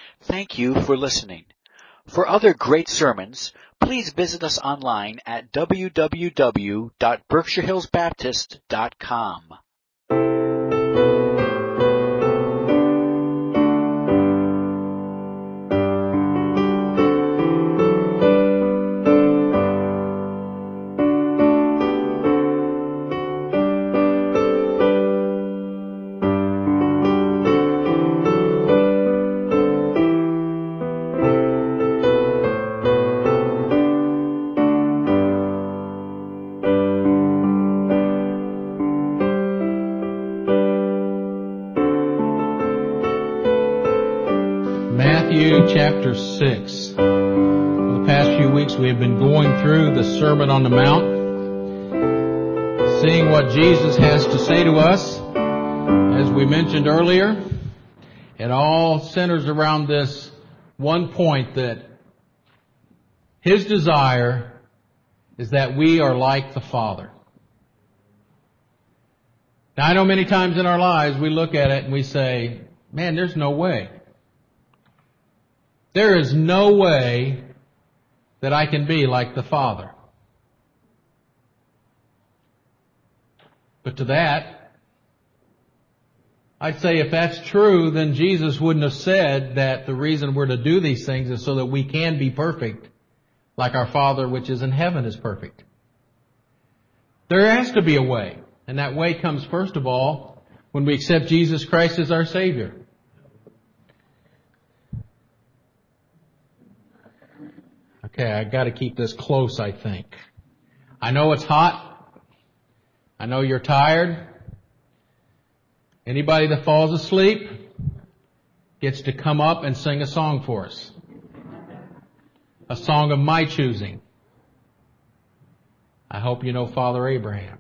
Thank you for listening. For other great sermons, please visit us online at www.berkshirehillsbaptist.com. Matthew chapter 6. For the past few weeks we have been going through the Sermon on the Mount, seeing what Jesus has to say to us. As we mentioned earlier, it all centers around this one point, that His desire is that we are like the Father. Now I know many times in our lives we look at it and we say, man, there's no way. There is no way that I can be like the Father. But to that, I'd say if that's true, then Jesus wouldn't have said that the reason we're to do these things is so that we can be perfect, like our Father which is in heaven is perfect. There has to be a way, and that way comes first of all when we accept Jesus Christ as our Savior. Okay, I got to keep this close, I think. I know it's hot. I know you're tired. Anybody that falls asleep gets to come up and sing a song for us. A song of my choosing. I hope you know Father Abraham.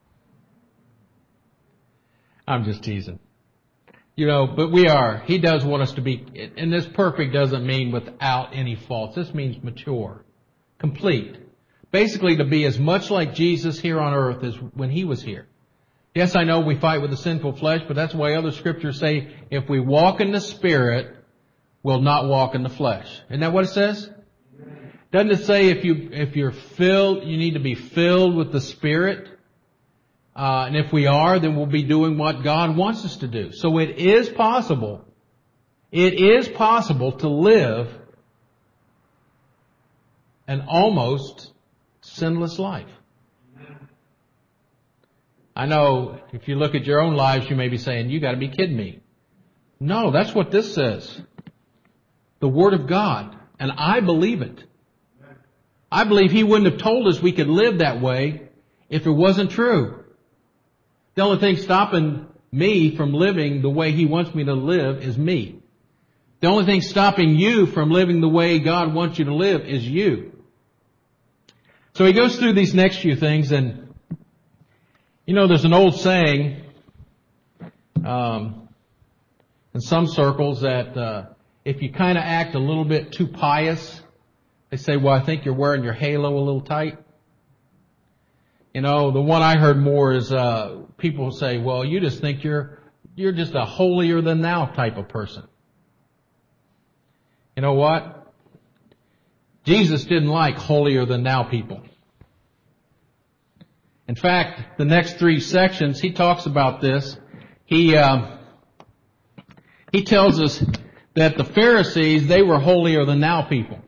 I'm just teasing. But we are. He does want us to be, and this perfect doesn't mean without any faults. This means mature, complete. Basically to be as much like Jesus here on earth as when He was here. Yes, I know we fight with the sinful flesh, but that's why other scriptures say, if we walk in the Spirit, we'll not walk in the flesh. Isn't that what it says? Doesn't it say if you're filled, you need to be filled with the Spirit? And if we are, then we'll be doing what God wants us to do. So it is possible to live an almost sinless life. I know if you look at your own lives, you may be saying, you got to be kidding me. No, that's what this says. The Word of God. And I believe it. I believe He wouldn't have told us we could live that way if it wasn't true. The only thing stopping me from living the way He wants me to live is me. The only thing stopping you from living the way God wants you to live is you. So He goes through these next few things, and there's an old saying in some circles that if you kind of act a little bit too pious, they say, well, I think you're wearing your halo a little tight. The one I heard more is people say, well, you just think you're just a holier than thou type of person. You know what? Jesus didn't like holier than thou people. In fact, the next 3 sections, He talks about this. He tells us that the Pharisees, they were holier than thou people.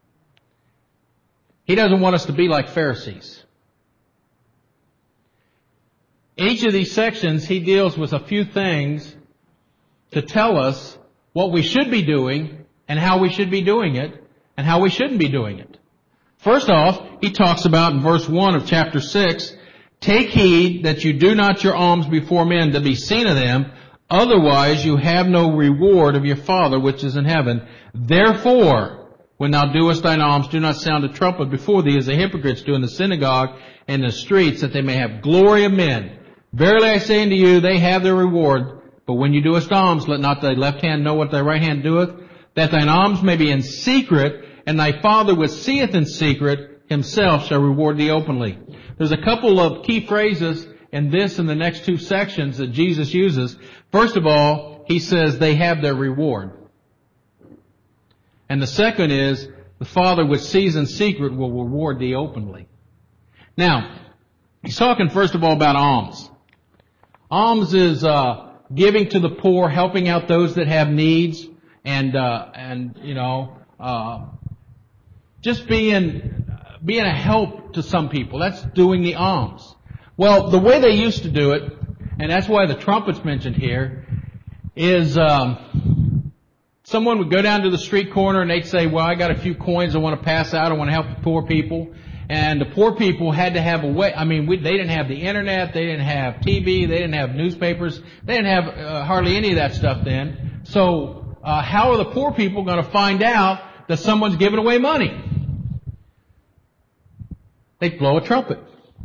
He doesn't want us to be like Pharisees. Each of these sections, He deals with a few things to tell us what we should be doing and how we should be doing it and how we shouldn't be doing it. First off, He talks about in verse 1 of chapter 6, take heed that you do not your alms before men to be seen of them, otherwise you have no reward of your Father which is in heaven. Therefore, when thou doest thine alms, do not sound a trumpet before thee as the hypocrites do in the synagogue and the streets, that they may have glory of men. Verily I say unto you, they have their reward. But when you doest alms, let not thy left hand know what thy right hand doeth, that thine alms may be in secret, and thy Father which seeth in secret Himself shall reward thee openly. There's a couple of key phrases in this and the next 2 sections that Jesus uses. First of all, He says they have their reward. And the second is, the Father which sees in secret will reward thee openly. Now, he's talking first of all about alms. Alms is giving to the poor, helping out those that have needs, and just being a help to some people. That's doing the alms. Well, the way they used to do it, and that's why the trumpet's mentioned here, is someone would go down to the street corner and they'd say, well, I got a few coins I want to pass out. I want to help the poor people. And the poor people had to have a way. I mean, they didn't have the internet. They didn't have TV. They didn't have newspapers. They didn't have hardly any of that stuff then. So how are the poor people going to find out that someone's giving away money? They blow a trumpet.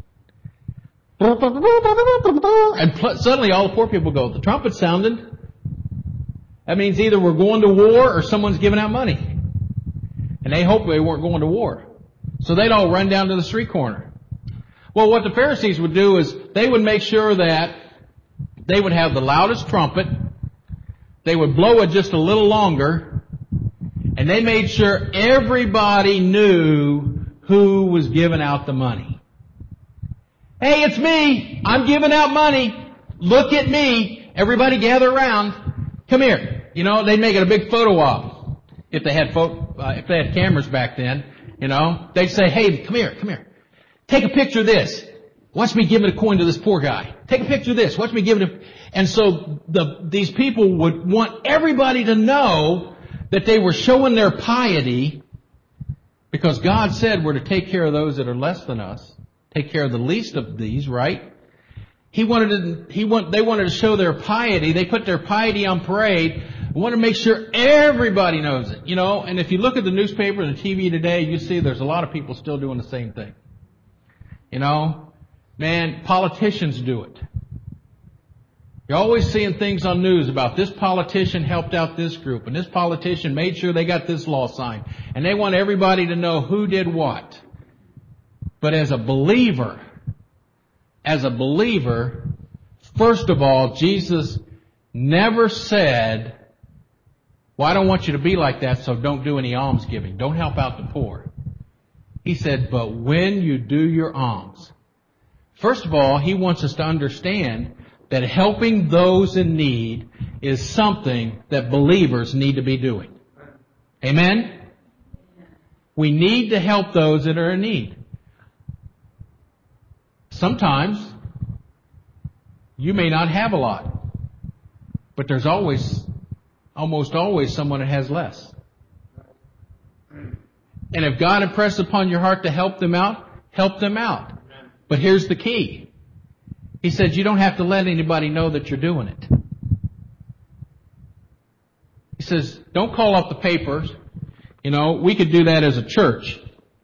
And suddenly all the poor people go, the trumpet sounded. That means either we're going to war or someone's giving out money. And they hoped they weren't going to war. So they'd all run down to the street corner. Well, what the Pharisees would do is they would make sure that they would have the loudest trumpet. They would blow it just a little longer. And they made sure everybody knew who was giving out the money. Hey, it's me. I'm giving out money. Look at me. Everybody gather around. Come here. They'd make it a big photo op. If they had cameras back then, they'd say, hey, come here. Take a picture of this. Watch me giving a coin to this poor guy. Take a picture of this. Watch me giving it. And so these people would want everybody to know that they were showing their piety, because God said we're to take care of those that are less than us, take care of the least of these, right? They wanted to show their piety. They put their piety on parade. They want to make sure everybody knows it. And if you look at the newspaper and the TV today, you see there's a lot of people still doing the same thing. Man, politicians do it. You're always seeing things on news about this politician helped out this group, and this politician made sure they got this law signed. And they want everybody to know who did what. But as a believer, first of all, Jesus never said, well, I don't want you to be like that, so don't do any almsgiving. Don't help out the poor. He said, but when you do your alms, first of all, He wants us to understand that helping those in need is something that believers need to be doing. Amen? We need to help those that are in need. Sometimes you may not have a lot, but there's almost always someone that has less. And if God impresses upon your heart to help them out, help them out. But here's the key. He said you don't have to let anybody know that you're doing it. He says, don't call up the papers. We could do that as a church.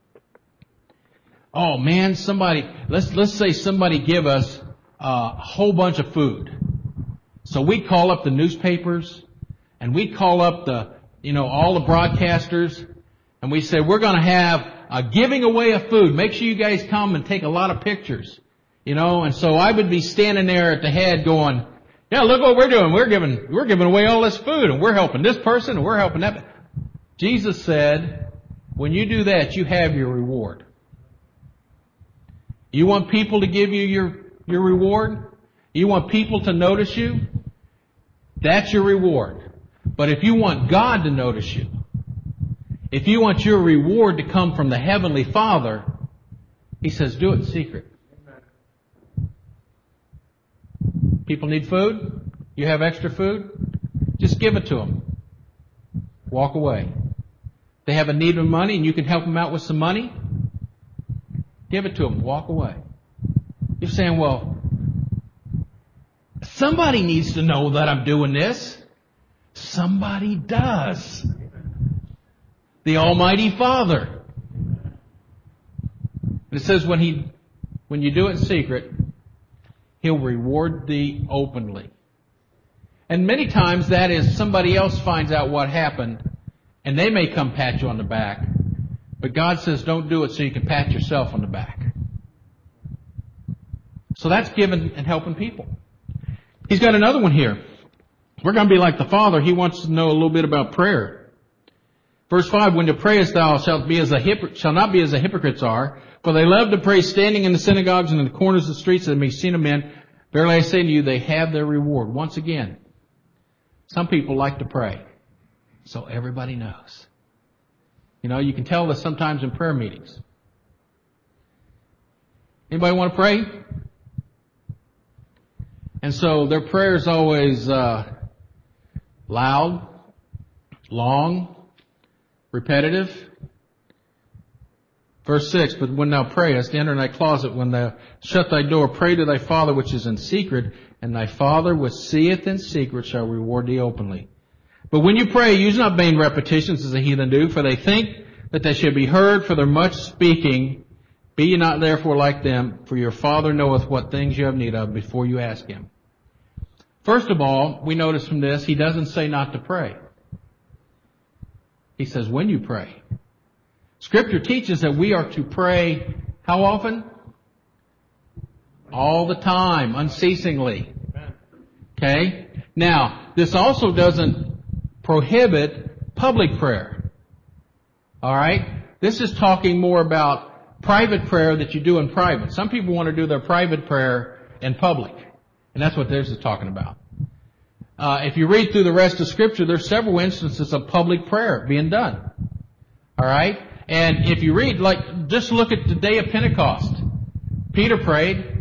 Oh man, let's say somebody give us a whole bunch of food. So we call up the newspapers and we call up all the broadcasters, and we say, we're going to have a giving away of food. Make sure you guys come and take a lot of pictures. And so I would be standing there at the head going, yeah, look what we're doing. We're giving away all this food, and we're helping this person and we're helping that. Jesus said, when you do that, you have your reward. You want people to give you your reward? You want people to notice you? That's your reward. But if you want God to notice you, if you want your reward to come from the Heavenly Father, He says, do it in secret. People need food? You have extra food? Just give it to them. Walk away. They have a need of money and you can help them out with some money? Give it to them. Walk away. You're saying, well, somebody needs to know that I'm doing this. Somebody does. The Almighty Father. It says when you do it in secret, He'll reward thee openly. And many times that is somebody else finds out what happened and they may come pat you on the back. But God says don't do it so you can pat yourself on the back. So that's giving and helping people. He's got another one here. We're going to be like the Father. He wants to know a little bit about prayer. Verse 5, when thou prayest, thou shalt not be as the hypocrites are, for they love to pray standing in the synagogues and in the corners of the streets that they may be seen of men. Verily I say to you, they have their reward. Once again, some people like to pray, so everybody knows. You know, you can tell this sometimes in prayer meetings. Anybody want to pray? And so their prayer is always loud, long, repetitive. Verse 6, but when thou prayest, enter in thy closet, when thou shut thy door, pray to thy Father which is in secret, and thy Father which seeth in secret shall reward thee openly. But when you pray, use not vain repetitions as the heathen do, for they think that they should be heard for their much speaking. Be ye not therefore like them, for your Father knoweth what things you have need of before you ask Him. First of all, we notice from this, He doesn't say not to pray. He says when you pray. Scripture teaches that we are to pray how often? All the time, unceasingly. Okay? Now, this also doesn't prohibit public prayer. Alright? This is talking more about private prayer that you do in private. Some people want to do their private prayer in public. And that's what this is talking about. If you read through the rest of Scripture, there's several instances of public prayer being done. Alright? And if you read, just look at the day of Pentecost. Peter prayed.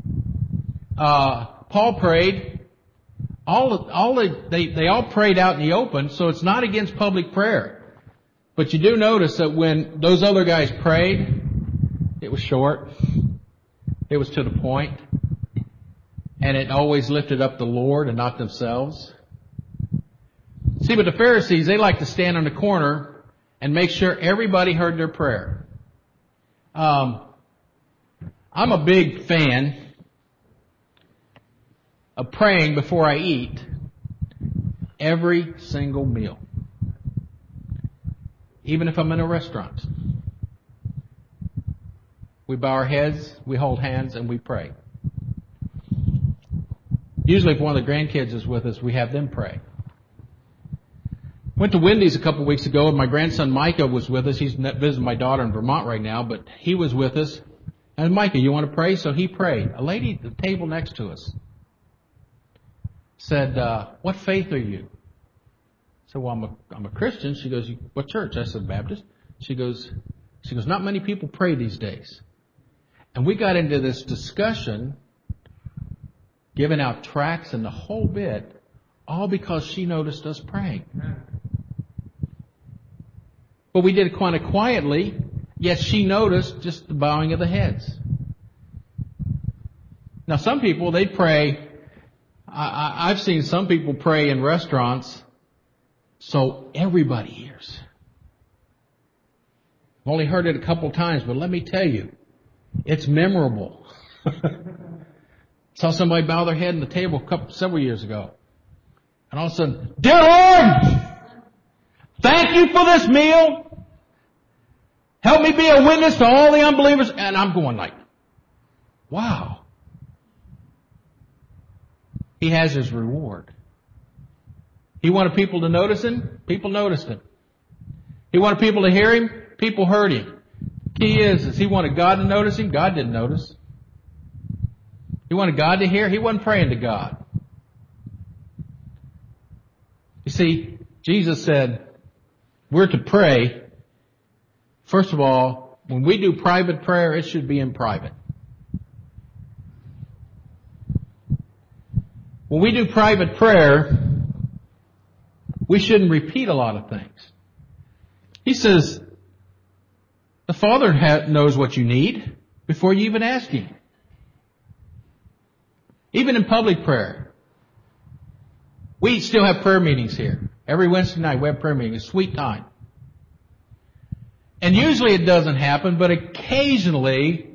Paul prayed. They all prayed out in the open, so it's not against public prayer. But you do notice that when those other guys prayed, it was short. It was to the point. And it always lifted up the Lord and not themselves. See, but the Pharisees, they like to stand on the corner and make sure everybody heard their prayer. I'm a big fan of praying before I eat every single meal. Even if I'm in a restaurant. We bow our heads, we hold hands, and we pray. Usually if one of the grandkids is with us, we have them pray. Went to Wendy's a couple of weeks ago, and my grandson Micah was with us. He's visiting my daughter in Vermont right now, but he was with us. And Micah, you want to pray? So he prayed. A lady at the table next to us said, what faith are you? I said, well, I'm a Christian. She goes, what church? I said, Baptist. She goes, not many people pray these days. And we got into this discussion, giving out tracts and the whole bit, all because she noticed us praying. But we did it kind of quietly, yet she noticed just the bowing of the heads. Now some people, they pray, I've seen some people pray in restaurants so everybody hears. I've only heard it a couple times, but let me tell you, it's memorable. Saw somebody bow their head in the table several years ago. And all of a sudden, dear Lord, thank you for this meal. Help me be a witness to all the unbelievers. And I'm going like, wow. He has his reward. He wanted people to notice him. People noticed him. He wanted people to hear him. People heard him. Key is he wanted God to notice him. God didn't notice. He wanted God to hear. He wasn't praying to God. You see, Jesus said we're to pray. First of all, when we do private prayer, it should be in private. When we do private prayer, we shouldn't repeat a lot of things. He says, the Father knows what you need before you even ask Him. Even in public prayer. We still have prayer meetings here. Every Wednesday night we have prayer meetings. Sweet time. And usually it doesn't happen, but occasionally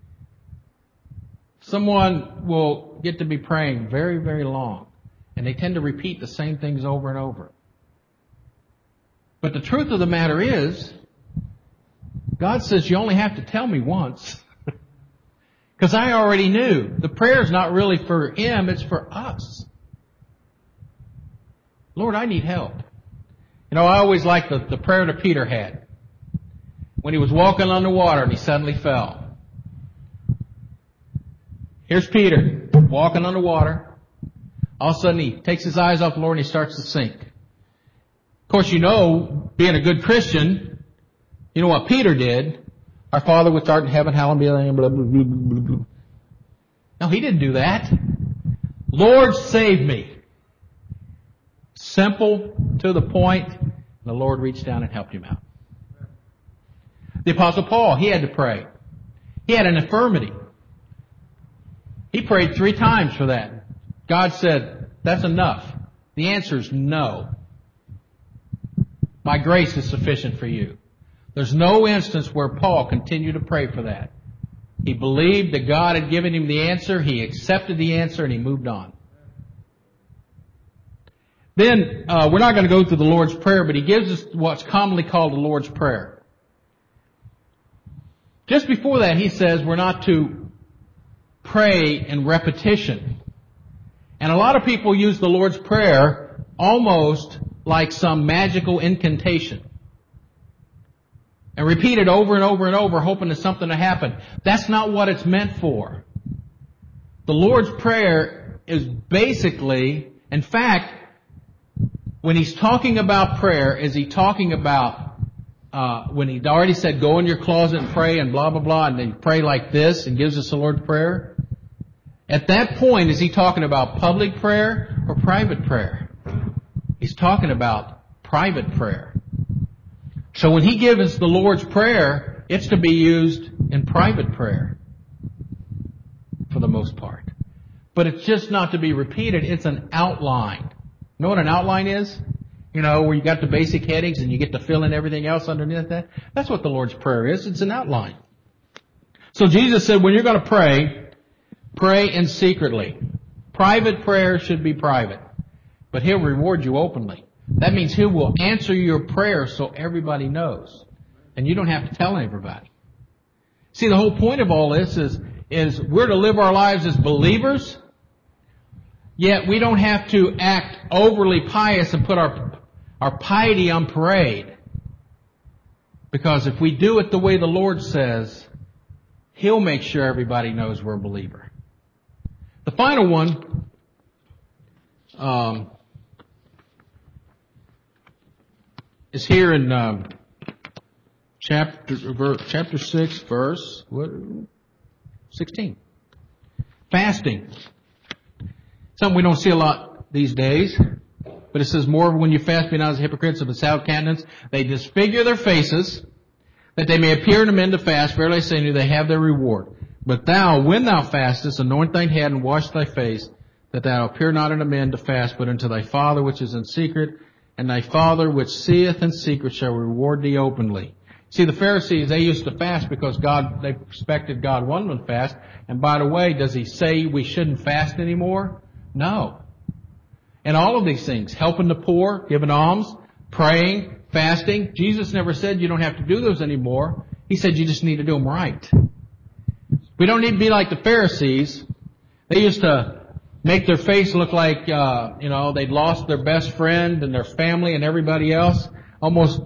someone will get to be praying very, very long. And they tend to repeat the same things over and over. But the truth of the matter is, God says you only have to tell me once. Because I already knew. The prayer is not really for Him, it's for us. Lord, I need help. You know, I always liked the prayer that Peter had when he was walking on the water and he suddenly fell. Here's Peter walking on the water. All of a sudden he takes his eyes off the Lord and he starts to sink. Of course, you know, being a good Christian, you know what Peter did. Our Father which art in heaven, hallowed be thy name, blah, blah, blah, blah, blah. No, he didn't do that. Lord, save me. Simple, to the point. The Lord reached down and helped him out. The Apostle Paul, he had to pray. He had an infirmity. He prayed 3 times for that. God said, that's enough. The answer is no. My grace is sufficient for you. There's no instance where Paul continued to pray for that. He believed that God had given him the answer. He accepted the answer and he moved on. Then, we're not going to go through the Lord's Prayer, but he gives us what's commonly called the Lord's Prayer. Just before that, he says we're not to pray in repetition. And a lot of people use the Lord's Prayer almost like some magical incantation. And repeat it over and over and over, hoping that something will happen. That's not what it's meant for. The Lord's Prayer is basically, in fact, when he's talking about prayer, is he talking about, when he'd already said, go in your closet and pray and blah, blah, blah, and then pray like this and gives us the Lord's Prayer? At that point, is he talking about public prayer or private prayer? He's talking about private prayer. So when he gives us the Lord's Prayer, it's to be used in private prayer for the most part. But it's just not to be repeated. It's an outline. You know what an outline is? You know, where you got the basic headings and you get to fill in everything else underneath that. That's what the Lord's Prayer is. It's an outline. So Jesus said, when you're going to pray, pray in secretly. Private prayer should be private. But He'll reward you openly. That means He will answer your prayer so everybody knows. And you don't have to tell everybody. See, the whole point of all this is we're to live our lives as believers, yet we don't have to act overly pious and put our piety on parade. Because if we do it the way the Lord says, He'll make sure everybody knows we're a believer. The final one, is here in chapter 6, verse 16. Fasting. Something we don't see a lot these days. But it says, more when you fast, be not as hypocrites of a sour countenance. They disfigure their faces, that they may appear unto men to fast. Verily I say unto you, they have their reward. But thou, when thou fastest, anoint thine head and wash thy face, that thou appear not unto men to fast, but unto thy Father which is in secret. And thy Father which seeth in secret shall reward thee openly. See, the Pharisees, they used to fast because they expected God wanted them to fast. And by the way, does He say we shouldn't fast anymore? No. And all of these things, helping the poor, giving alms, praying, fasting, Jesus never said you don't have to do those anymore. He said you just need to do them right. We don't need to be like the Pharisees. They used to make their face look like, they'd lost their best friend and their family and everybody else. Almost,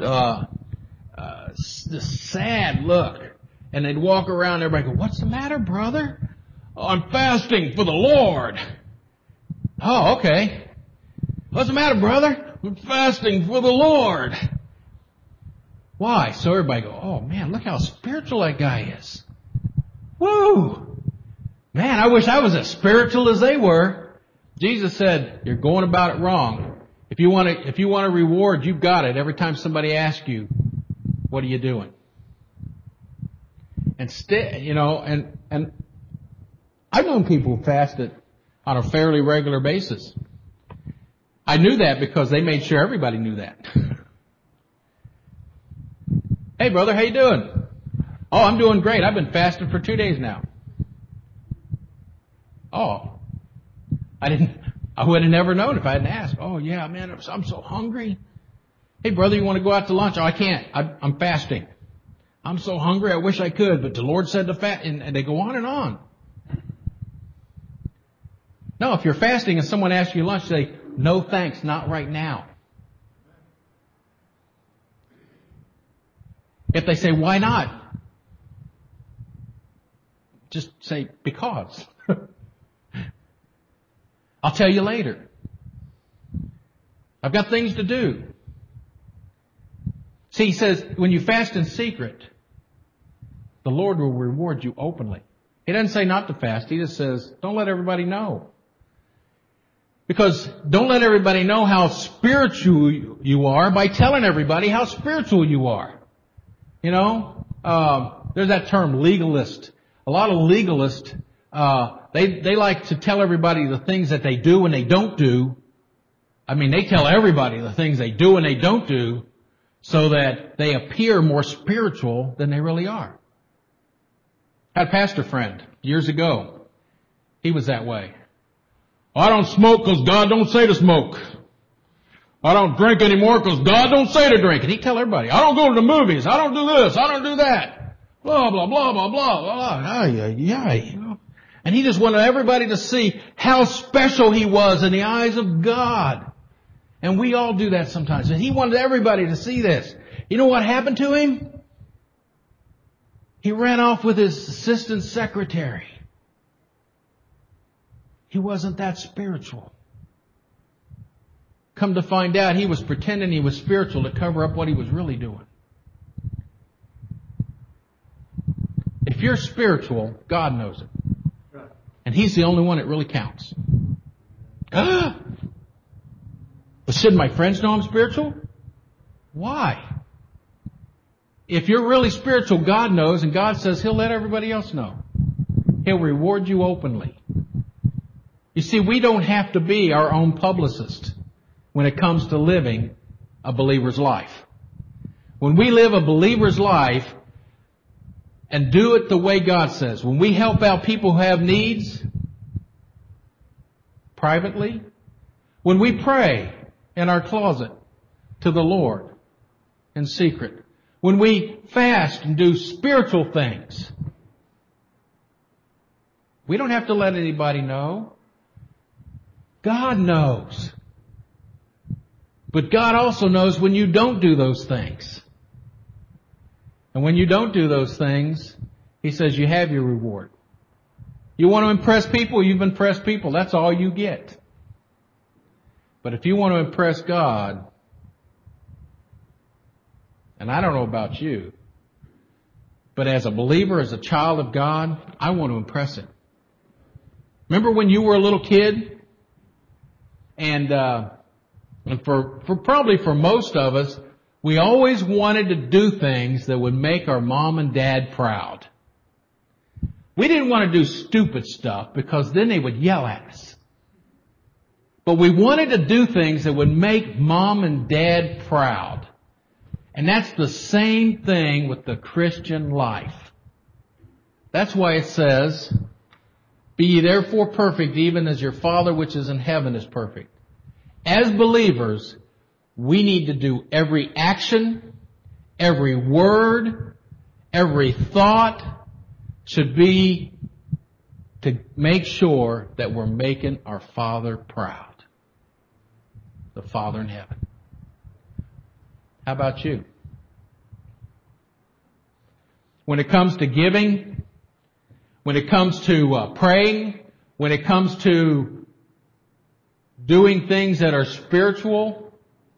this sad look. And they'd walk around, everybody go, what's the matter, brother? Oh, I'm fasting for the Lord. Oh, okay. What's the matter, brother? I'm fasting for the Lord. Why? So everybody go, oh man, look how spiritual that guy is. Woo! Man, I wish I was as spiritual as they were. Jesus said, you're going about it wrong. If you want a reward, you've got it. Every time somebody asks you, what are you doing? And and I've known people who fasted on a fairly regular basis. I knew that because they made sure everybody knew that. Hey brother, how you doing? Oh, I'm doing great. I've been fasting for 2 days now. Oh, I would have never known if I hadn't asked. Oh yeah, man, I'm so hungry. Hey brother, you want to go out to lunch? Oh, I can't. I'm fasting. I'm so hungry, I wish I could, but the Lord said to fast, and they go on and on. No, if you're fasting and someone asks you lunch, say, no thanks, not right now. If they say, why not? Just say, because. I'll tell you later. I've got things to do. See, he says, when you fast in secret, the Lord will reward you openly. He doesn't say not to fast. He just says, don't let everybody know. Because don't let everybody know how spiritual you are by telling everybody how spiritual you are. You know, there's that term, legalist. A lot of legalists, they like to tell everybody the things that they do and they don't do. I mean, they tell everybody the things they do and they don't do so that they appear more spiritual than they really are. I had a pastor friend years ago. He was that way. I don't smoke because God don't say to smoke. I don't drink anymore because God don't say to drink. And he'd tell everybody, I don't go to the movies. I don't do this. I don't do that. Blah, blah, blah, blah, blah, blah. Ay, ay, ay. And he just wanted everybody to see how special he was in the eyes of God. And we all do that sometimes. And he wanted everybody to see this. You know what happened to him? He ran off with his assistant secretary. He wasn't that spiritual. Come to find out, he was pretending he was spiritual to cover up what he was really doing. If you're spiritual, God knows it. And He's the only one that really counts. But should my friends know I'm spiritual? Why? If you're really spiritual, God knows, and God says He'll let everybody else know. He'll reward you openly. You see, we don't have to be our own publicist when it comes to living a believer's life. When we live a believer's life and do it the way God says, when we help out people who have needs privately, when we pray in our closet to the Lord in secret, when we fast and do spiritual things, we don't have to let anybody know. God knows. But God also knows when you don't do those things. And when you don't do those things, He says you have your reward. You want to impress people, you've impressed people. That's all you get. But if you want to impress God, and I don't know about you, but as a believer, as a child of God, I want to impress Him. Remember when you were a little kid? And probably for most of us, we always wanted to do things that would make our mom and dad proud. We didn't want to do stupid stuff because then they would yell at us. But we wanted to do things that would make mom and dad proud. And that's the same thing with the Christian life. That's why it says, be ye therefore perfect, even as your Father which is in heaven is perfect. As believers, we need to do every action, every word, every thought should be to make sure that we're making our Father proud. The Father in heaven. How about you? When it comes to giving, when it comes to praying, when it comes to doing things that are spiritual,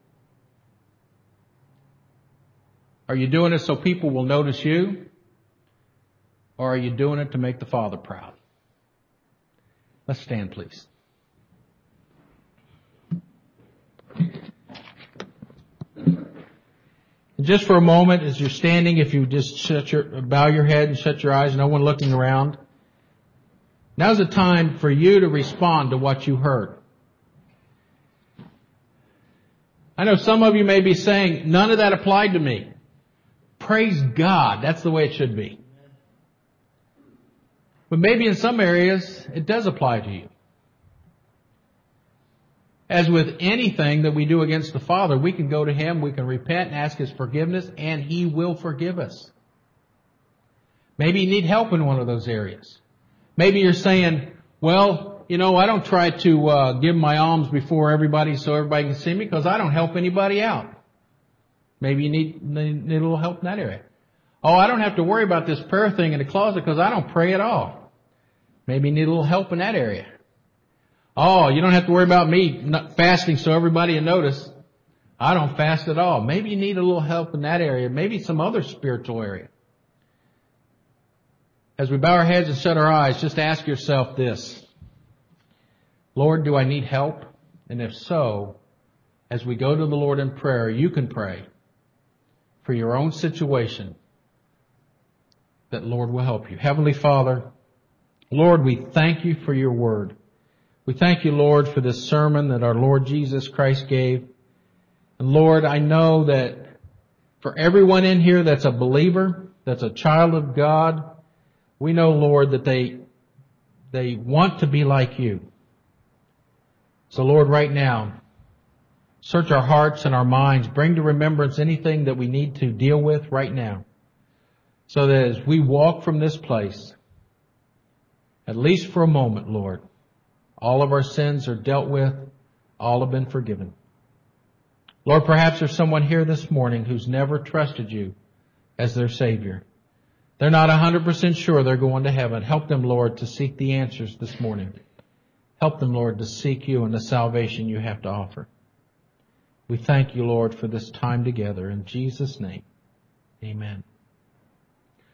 are you doing it so people will notice you? Or are you doing it to make the Father proud? Let's stand, please. Just for a moment, as you're standing, if you just bow your head and shut your eyes, no one looking around. Now's the time for you to respond to what you heard. I know some of you may be saying, none of that applied to me. Praise God, that's the way it should be. But maybe in some areas, it does apply to you. As with anything that we do against the Father, we can go to Him, we can repent and ask His forgiveness, and He will forgive us. Maybe you need help in one of those areas. Maybe you're saying, well, I don't try to give my alms before everybody so everybody can see me because I don't help anybody out. Maybe you need a little help in that area. Oh, I don't have to worry about this prayer thing in the closet because I don't pray at all. Maybe you need a little help in that area. Oh, you don't have to worry about me not fasting so everybody will notice. I don't fast at all. Maybe you need a little help in that area. Maybe some other spiritual area. As we bow our heads and shut our eyes, just ask yourself this. Lord, do I need help? And if so, as we go to the Lord in prayer, you can pray for your own situation that Lord will help you. Heavenly Father, Lord, we thank you for your word. We thank you, Lord, for this sermon that our Lord Jesus Christ gave. And Lord, I know that for everyone in here that's a believer, that's a child of God, we know, Lord, that they want to be like you. So Lord, right now, search our hearts and our minds. Bring to remembrance anything that we need to deal with right now. So that as we walk from this place, at least for a moment, Lord, all of our sins are dealt with, all have been forgiven. Lord, perhaps there's someone here this morning who's never trusted you as their Savior. They're not 100% sure they're going to heaven. Help them, Lord, to seek the answers this morning. Help them, Lord, to seek you and the salvation you have to offer. We thank you, Lord, for this time together. In Jesus' name, amen.